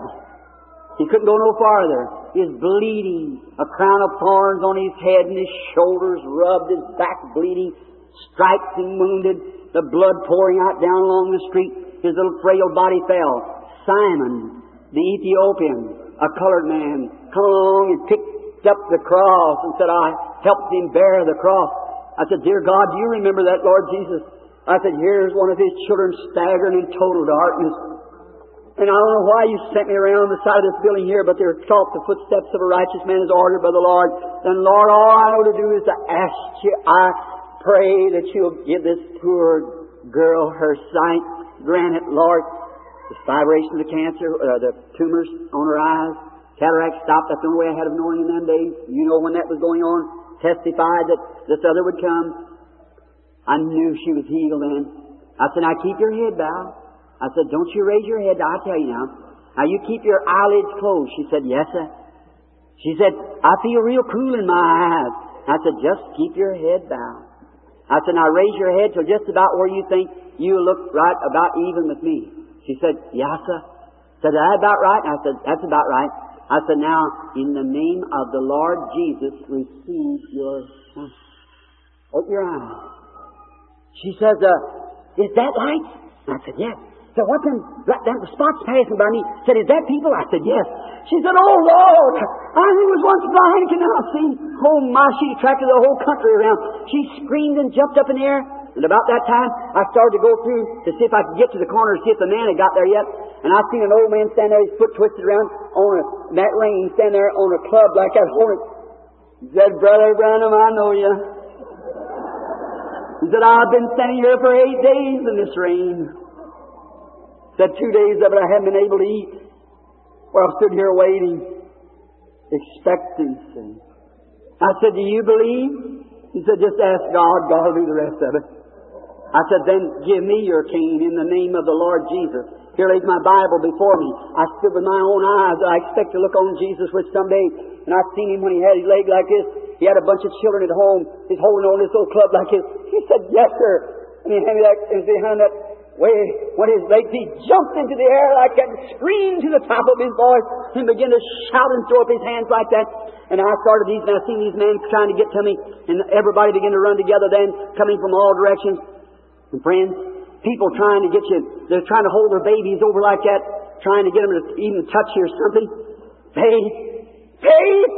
He couldn't go no farther. He was bleeding, a crown of thorns on his head and his shoulders rubbed, his back bleeding, striped and wounded, the blood pouring out down along the street. His little frail body fell. Simon, the Ethiopian, a colored man, come along and picked up the cross and said, I helped him bear the cross. I said, dear God, do you remember that, Lord Jesus? I said, here's one of His children staggering in total darkness. And I don't know why you sent me around the side of this building here, but they're taught the footsteps of a righteous man is ordered by the Lord. Then, Lord, all I know to do is to ask you. I pray that you'll give this poor girl her sight. Grant it, Lord. The fibrillation of the cancer, the tumors on her eyes, cataract stopped. That's the only way I had of knowing in them days. You know when that was going on. Testified that this other would come. I knew she was healed then. I said, now keep your head bowed. I said, don't you raise your head. I tell you now. Now you keep your eyelids closed. She said, yes, sir. She said, I feel real cool in my eyes. I said, just keep your head bowed. I said, now raise your head till just about where you think you look right about even with me. She said, yes, sir. Said, is that about right? I said, that's about right. I said, now, in the name of the Lord Jesus, receive your sight. Open your eyes. She says, is that right? I said, yes. So what them spots passing by me? Said, is that people? I said, yes. She said, oh, Lord, I who was once blind can now see. Oh, my, she attracted the whole country around. She screamed and jumped up in the air. And about that time, I started to go through to see if I could get to the corner to see if the man had got there yet. And I seen an old man stand there, his foot twisted around on that lane, stand there on a club like that, holding it. He said, Brother Branham, I know you. He said, I've been standing here for 8 days in this rain. Said 2 days of it I haven't been able to eat. Well, I stood here waiting. Expectancy. I said, do you believe? He said, just ask God. God will do the rest of it. I said, then give me your cane in the name of the Lord Jesus. Here lays my Bible before me. I stood with my own eyes. I expect to look on Jesus with someday. And I've seen him when he had his leg like this. He had a bunch of children at home. He's holding on this little club like this. He said, yes, sir. And he handed that, and behind that way, when his legs, he jumped into the air like that and screamed to the top of his voice and began to shout and throw up his hands like that. And I started these, and I seen these men trying to get to me, and everybody began to run together then, coming from all directions. And friends, people trying to get you, they're trying to hold their babies over like that, trying to get them to even touch you or something. Faith,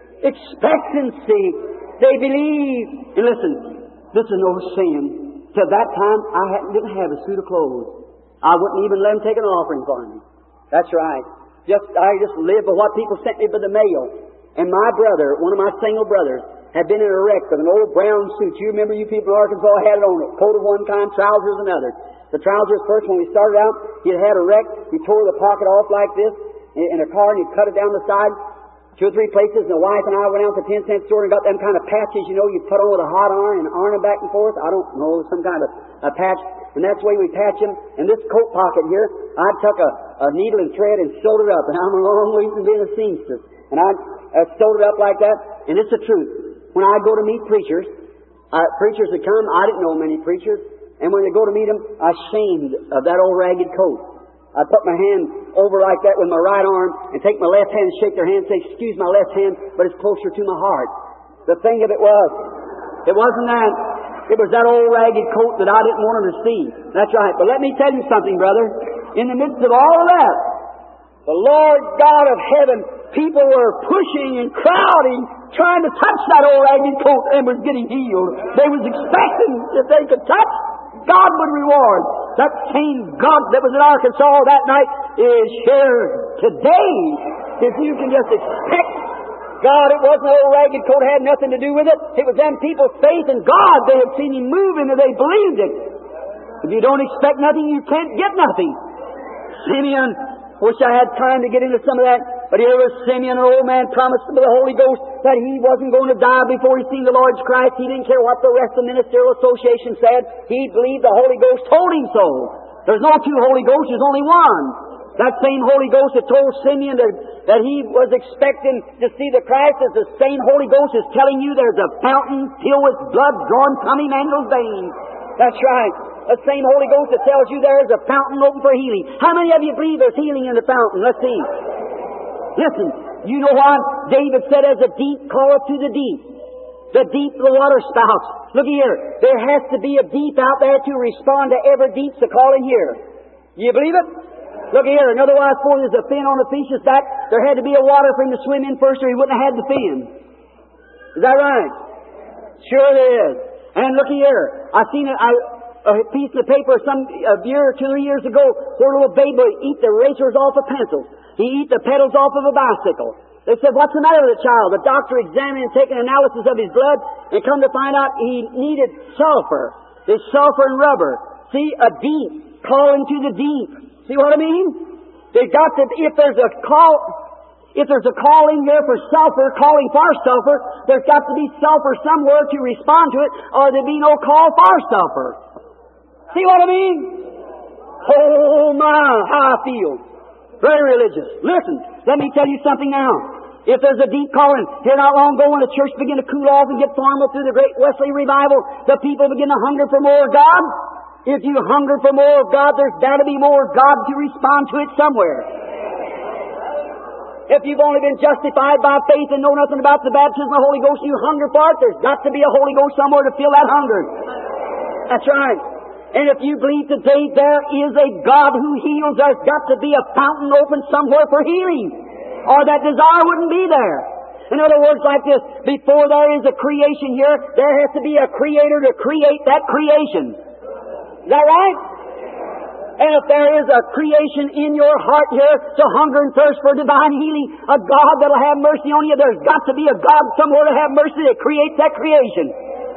expectancy. They believe. And listen, this is no sin. Till that time, I didn't have a suit of clothes. I wouldn't even let them take an offering for me. That's right. I just lived by what people sent me by the mail. And my brother, one of my single brothers, had been in a wreck with an old brown suit. You remember, you people in Arkansas had it on it. Coat of one kind, trousers another. The trousers first, when we started out, he had a wreck. He tore the pocket off like this in a car, and he cut it down the side, 2 or 3 places. And the wife and I went out to the 10-cent store and got them kind of patches, you put on with a hot iron and iron them back and forth. I don't know, some kind of a patch. And that's the way we patch them. And this coat pocket here, I took a needle and thread and sewed it up. And I'm a long way from being a seamstress. And I sewed it up like that. And it's the truth. When I go to meet preachers, preachers that come, I didn't know many preachers. And when they go to meet them, I'm ashamed of that old ragged coat. I put my hand over like that with my right arm and take my left hand and shake their hand and say, excuse my left hand, but it's closer to my heart. The thing of it wasn't that. It was that old ragged coat that I didn't want them to see. That's right. But let me tell you something, brother. In the midst of all of that, the Lord God of heaven, people were pushing and crowding, trying to touch that old ragged coat, and was getting healed. They was expecting if they could touch, God would reward. That same God that was in Arkansas that night is here today. If you can just expect God, it wasn't an old ragged coat, had nothing to do with it. It was them people's faith in God. They had seen Him moving and they believed it. If you don't expect nothing, you can't get nothing. Simeon, wish I had time to get into some of that, but here was Simeon, an old man, promised by the Holy Ghost that he wasn't going to die before he seen the Lord's Christ. He didn't care what the rest of the ministerial association said. He believed the Holy Ghost told him so. There's no 2 Holy Ghosts, there's only one. That same Holy Ghost that told Simeon that he was expecting to see the Christ is the same Holy Ghost is telling you there's a fountain filled with blood drawn from Emmanuel's veins. That's right. The same Holy Ghost that tells you there is a fountain open for healing. How many of you believe there's healing in the fountain? Let's see. Listen, you know what? David said, as the deep calleth to the deep. The deep, the water spouts. Look here. There has to be a deep out there to respond to every deep's a calling here. You believe it? Look here, and otherwise, before there's a fin on the fish's back, there had to be a water for him to swim in first, or he wouldn't have had the fin. Is that right? Sure it is. And look here, I seen a piece of paper a year or 2 years ago where a little baby would eat the erasers off of pencils. He eat the pedals off of a bicycle. They said, what's the matter with the child? The doctor examined and taken analysis of his blood and come to find out he needed sulfur. There's sulfur and rubber. See, a deep calling to the deep. See what I mean? There's got to, if there's a calling here for sulfur, calling for sulfur, there's got to be sulfur somewhere to respond to it, or there'd be no call for sulfur. See what I mean? Oh my, how I feel. Very religious. Listen, let me tell you something now. If there's a deep calling, here not long ago when the church began to cool off and get formal through the great Wesley revival, the people begin to hunger for more of God. If you hunger for more of God, there's got to be more of God to respond to it somewhere. If you've only been justified by faith and know nothing about the baptism of the Holy Ghost, you hunger for it, there's got to be a Holy Ghost somewhere to fill that hunger. That's right. And if you believe today there is a God who heals, there's got to be a fountain open somewhere for healing, or that desire wouldn't be there. In other words, like this, before there is a creation here, there has to be a creator to create that creation. Is that right? And if there is a creation in your heart here to hunger and thirst for divine healing, a God that'll have mercy on you, there's got to be a God somewhere to have mercy that creates that creation.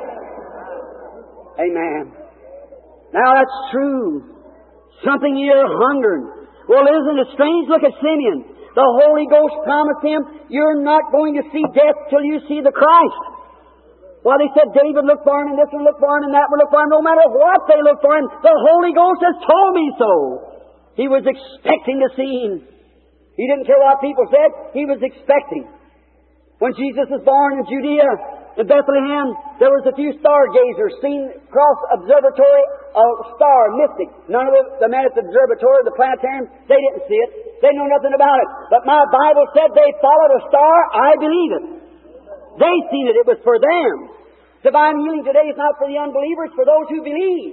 Amen. Now that's true. Something you're hungering. Well, isn't it strange? Look at Simeon. The Holy Ghost promised him, you're not going to see death till you see the Christ. Well, they said David looked for him, and this one looked for him, and that one looked for him. No matter what they looked for him, the Holy Ghost has told me so. He was expecting to see him. He didn't care what people said. He was expecting. When Jesus was born in Judea, in Bethlehem, there was a few stargazers seen across observatory, a star, mystic. None of the men at the observatory, the planetarium, they didn't see it. They knew nothing about it. But my Bible said they followed a star. I believe it. They seen it. It was for them. Divine healing today is not for the unbelievers, for those who believe.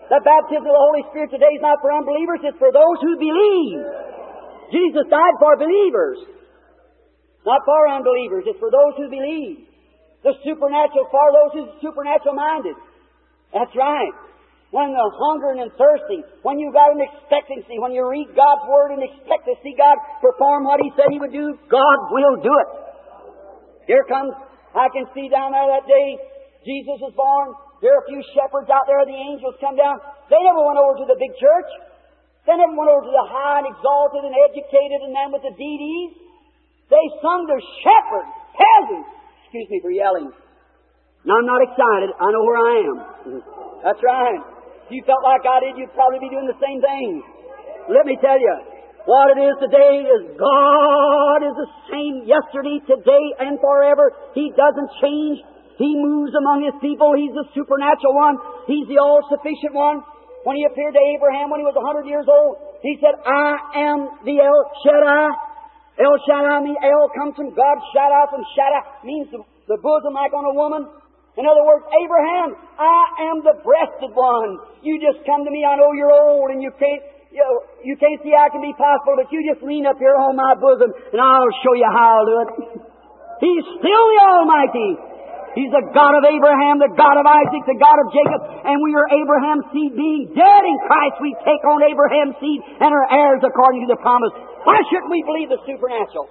The baptism of the Holy Spirit today is not for unbelievers, it's for those who believe. Jesus died for believers, not for unbelievers. It's for those who believe. The supernatural for those who are supernatural minded. That's right. When they're hungering and thirsting, when you've got an expectancy, when you read God's Word and expect to see God perform what He said He would do, God will do it. Here comes, I can see down there that day, Jesus was born. There are a few shepherds out there, the angels come down. They never went over to the big church. They never went over to the high and exalted and educated and then with the DDs. They sung to shepherds, peasants. Excuse me for yelling. Now I'm not excited. I know where I am. That's right. If you felt like I did, you'd probably be doing the same thing. Let me tell you, what it is today is God is the same yesterday, today, and forever. He doesn't change. He moves among His people. He's the supernatural one. He's the all-sufficient one. When He appeared to Abraham when he was 100 years old, He said, I am the El Shaddai. El Shaddai means El comes from God. Shaddai from Shaddai means the bosom like on a woman. In other words, Abraham, I am the breasted one. You just come to me. I know you're old and you can't see how it can be possible, but you just lean up here on my bosom and I'll show you how I'll do it. He's still the Almighty. He's the God of Abraham, the God of Isaac, the God of Jacob, and we are Abraham's seed. Being dead in Christ, we take on Abraham's seed and are heirs according to the promise. Why shouldn't we believe the supernatural?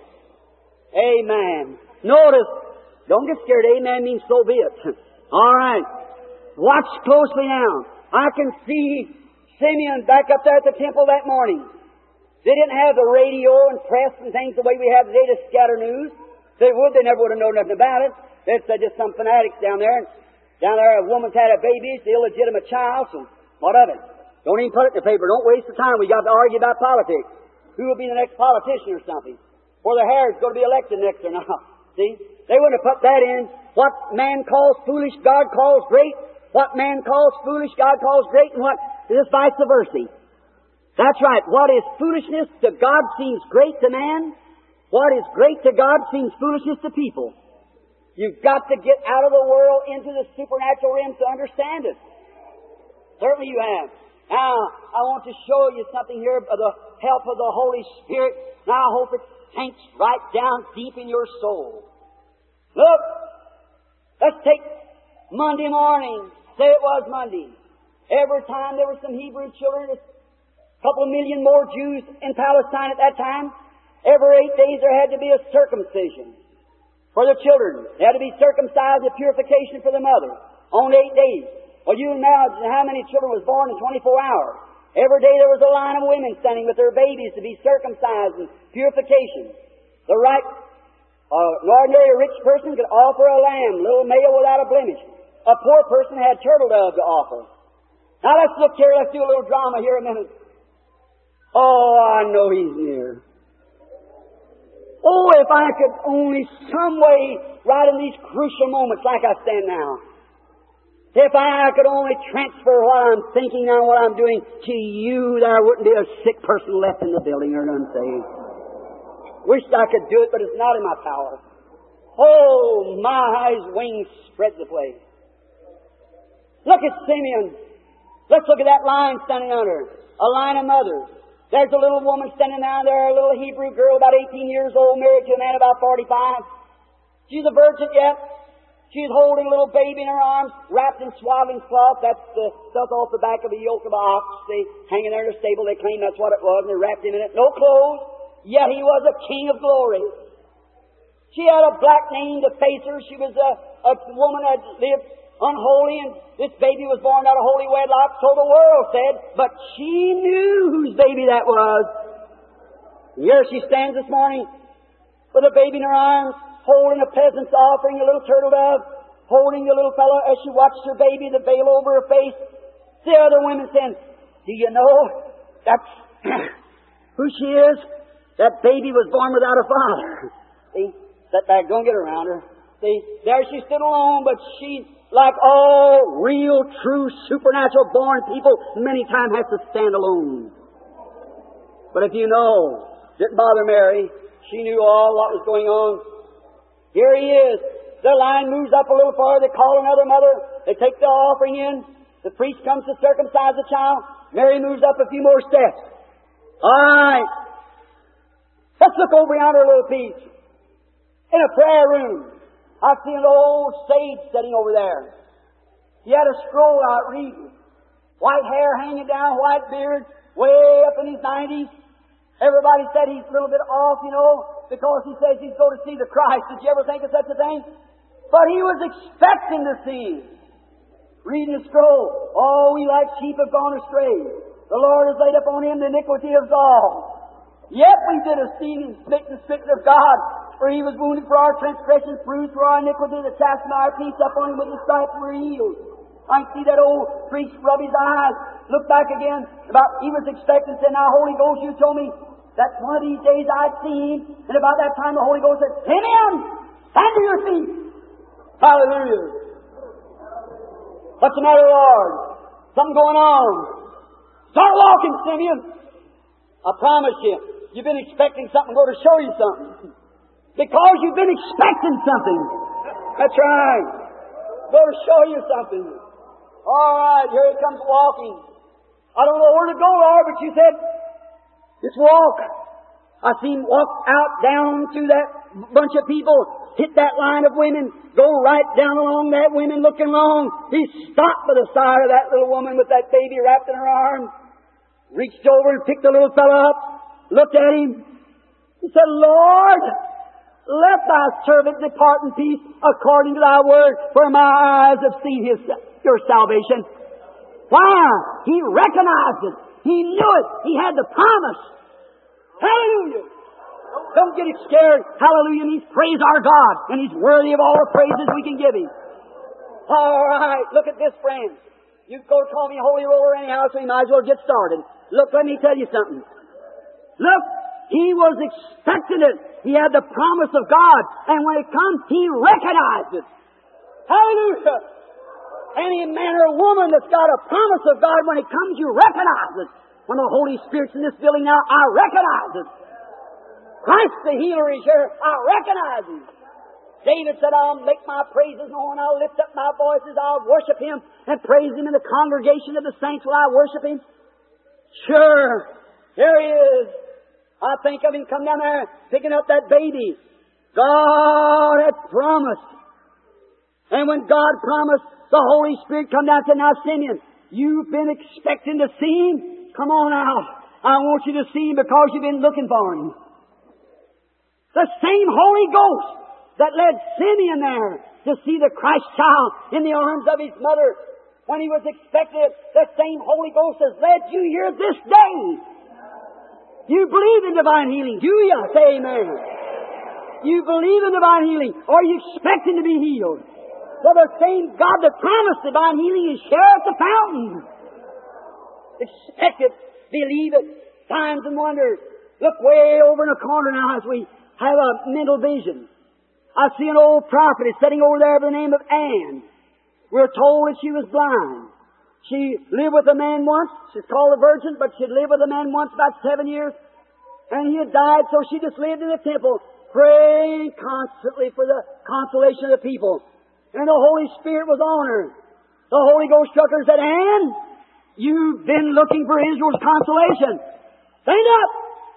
Amen. Notice, don't get scared. Amen means so be it. All right. Watch closely now. I can see Simeon back up there at the temple that morning. They didn't have the radio and press and things the way we have today to scatter news. They never would have known nothing about it. They'd said just some fanatics down there. Down there, a woman's had a baby. It's an illegitimate child. So what of it? Don't even put it in the paper. Don't waste the time. We got to argue about politics. Who will be the next politician or something? Or the Harrod's going to be elected next or not. See? They wouldn't have put that in. What man calls foolish, God calls great. What man calls foolish, God calls great. And what is vice versa. That's right. What is foolishness to God seems great to man. What is great to God seems foolishness to people. You've got to get out of the world into the supernatural realm to understand it. Certainly you have. Now, I want to show you something here by the help of the Holy Spirit. Now, I hope it sinks right down deep in your soul. Look, let's take Monday morning. Say it was Monday. Every time there were some Hebrew children, a couple of million more Jews in Palestine at that time, every 8 days there had to be a circumcision for the children. They had to be circumcised with purification for the mother on 8 days. Well, you imagine how many children was born in 24 hours. Every day there was a line of women standing with their babies to be circumcised and purification. The right, an ordinary rich person could offer a lamb, little male without a blemish. A poor person had turtle dove to offer. Now let's look here, let's do a little drama here a minute. Oh, I know He's near. Oh, if I could only some way, right in these crucial moments like I stand now, if I could only transfer what I'm thinking now, what I'm doing to you, there wouldn't be a sick person left in the building or unsaved. Wished I could do it, but it's not in my power. Oh, my wings spread the place. Look at Simeon. Let's look at that line standing under. A line of mothers. There's a little woman standing down there, a little Hebrew girl about 18 years old, married to a man about 45. She's a virgin yet. She's holding a little baby in her arms, wrapped in swaddling cloth. That's the stuff off the back of the yoke of an ox. They hang in there in a stable. They claim that's what it was, and they wrapped him in it. No clothes, yet he was a king of glory. She had a black name to face her. She was a woman that lived unholy, and this baby was born out of holy wedlock, so the world said, but she knew whose baby that was. And here she stands this morning with a baby in her arms, holding a peasant's offering, a little turtle dove, holding the little fellow as she watched her baby, the veil over her face. The other women saying, do you know that's who she is? That baby was born without a father. See, that bag, don't get around her. See, there she stood alone, but she, like all real, true, supernatural born people, many times has to stand alone. But if you know, didn't bother Mary. She knew all what was going on. Here he is. The line moves up a little farther. They call another mother. They take the offering in. The priest comes to circumcise the child. Mary moves up a few more steps. All right. Let's look over yonder a little piece. In a prayer room, I see an old sage sitting over there. He had a scroll out reading. White hair hanging down, white beard, way up in his 90s. Everybody said he's a little bit off, because he says he's going to see the Christ. Did you ever think of such a thing? But he was expecting to see him. Reading the scroll. All we like sheep have gone astray. The Lord has laid upon him the iniquity of us all. Yet we did esteem him smitten of God. For he was wounded for our transgressions, bruised for our iniquity. The chastisement of our peace upon him, with his stripes we were healed. I see that old priest rub his eyes, look back again. He was expecting, said, now Holy Ghost, you told me that one of these days I'd see him. And about that time the Holy Ghost said, Simeon, stand to your feet. Hallelujah. What's the matter, Lord? Something going on. Start walking, Simeon. I promise you, you've been expecting something. I'm going to show you something. Because you've been expecting something. That's right. I'm going to show you something. All right, here he comes walking. I don't know where to go, Lord, but you said, just walk. I see him walk out down through that bunch of people, hit that line of women, go right down along that women looking long. He stopped by the side of that little woman with that baby wrapped in her arms, reached over and picked the little fellow up, looked at him. He said, Lord, let thy servant depart in peace according to thy word, for my eyes have seen your salvation. Why? He recognized it. He knew it. He had the promise. Hallelujah. Don't get scared. Hallelujah means praise our God. And He's worthy of all the praises we can give Him. All right. Look at this, friends. You go call me Holy Roller anyhow, so you might as well get started. Look, let me tell you something. Look, he was expecting it. He had the promise of God. And when it comes, he recognized it. Hallelujah. Any man or woman that's got a promise of God, when it comes, you recognize it. When the Holy Spirit's in this building now, I recognize it. Christ the healer is here. I recognize Him. David said, I'll make my praises known. I'll lift up my voices. I'll worship Him and praise Him in the congregation of the saints. Will I worship Him? Sure. There He is. I think of Him come down there picking up that baby. God had promised. And when God promised, the Holy Spirit come down and said, now Simeon, you've been expecting to see Him? Come on out. I want you to see Him because you've been looking for Him. The same Holy Ghost that led Simeon there to see the Christ child in the arms of his mother when he was expected, the same Holy Ghost has led you here this day. You believe in divine healing, do you? Say amen. You believe in divine healing. Or are you expecting to be healed? Well, the same God that promised divine healing is here at the fountain. Expect it. Believe it. Signs and wonders. Look way over in the corner now as we have a mental vision. I see an old prophetess sitting over there by the name of Anne. We're told that she was blind. She lived with a man once. She's called a virgin, but she'd lived with a man once about 7 years. And he had died, so she just lived in the temple, praying constantly for the consolation of the people. And the Holy Spirit was on her. The Holy Ghost struck her and said, Anne, you've been looking for Israel's consolation. Stand up!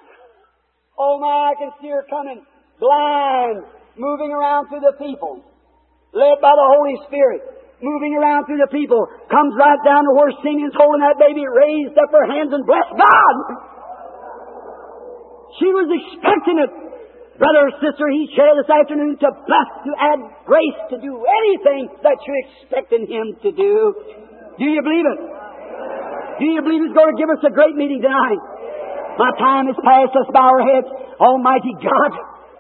Oh my, I can see her coming, blind, moving around through the people, led by the Holy Spirit, moving around through the people, comes right down to where Simeon's holding that baby, raised up her hands and blessed God. She was expecting it. Brother or sister, He's here this afternoon to bless, to add grace, to do anything that you're expecting Him to do. Do you believe it? Do you believe He's going to give us a great meeting tonight? My time is past. Let's bow our heads. Almighty God.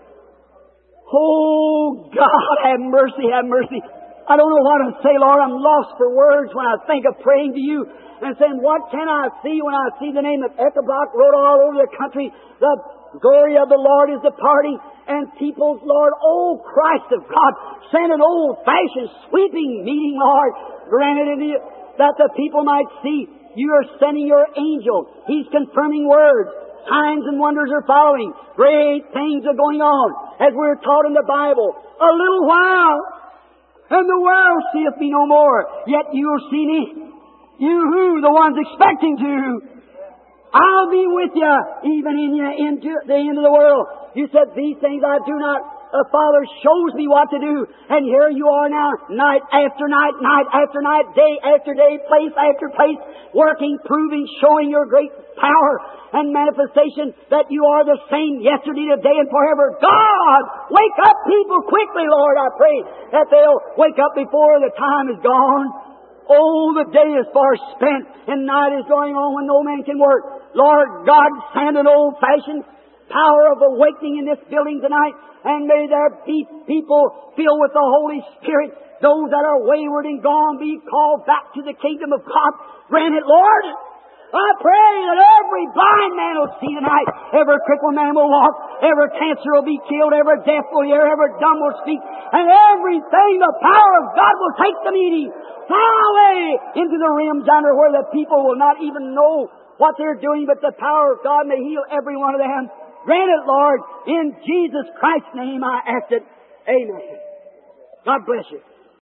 Oh, God, have mercy, have mercy. I don't know what to say, Lord. I'm lost for words when I think of praying to You and saying, what can I see when I see the name of Eckerbach wrote all over the country? The glory of the Lord is departing, and people's Lord, oh Christ of God, send an old-fashioned sweeping meeting, Lord, granted it that the people might see You are sending Your angel. He's confirming words. Signs and wonders are following. Great things are going on. As we're taught in the Bible, a little while, and the world seeth Me no more. Yet You will see Me. You who, the ones expecting to, I'll be with you, even in you, into the end of the world. You said, these things I do not. The Father shows me what to do. And here you are now, night after night, night after night, day after day, place after place, working, proving, showing your great power and manifestation that you are the same yesterday, today, and forever. God, wake up people quickly, Lord, I pray, that they'll wake up before the time is gone. Oh, the day is far spent, and night is going on when no man can work. Lord God, send an old-fashioned power of awakening in this building tonight, and may there be people filled with the Holy Spirit. Those that are wayward and gone be called back to the kingdom of God. Grant it, Lord. I pray that every blind man will see tonight, every crippled man will walk, every cancer will be killed, every deaf will hear, every dumb will speak, and everything, the power of God will take the meeting far away into the realms yonder where the people will not even know what they're doing, but the power of God may heal every one of them. Grant it, Lord, in Jesus Christ's name I ask it. Amen. God bless you.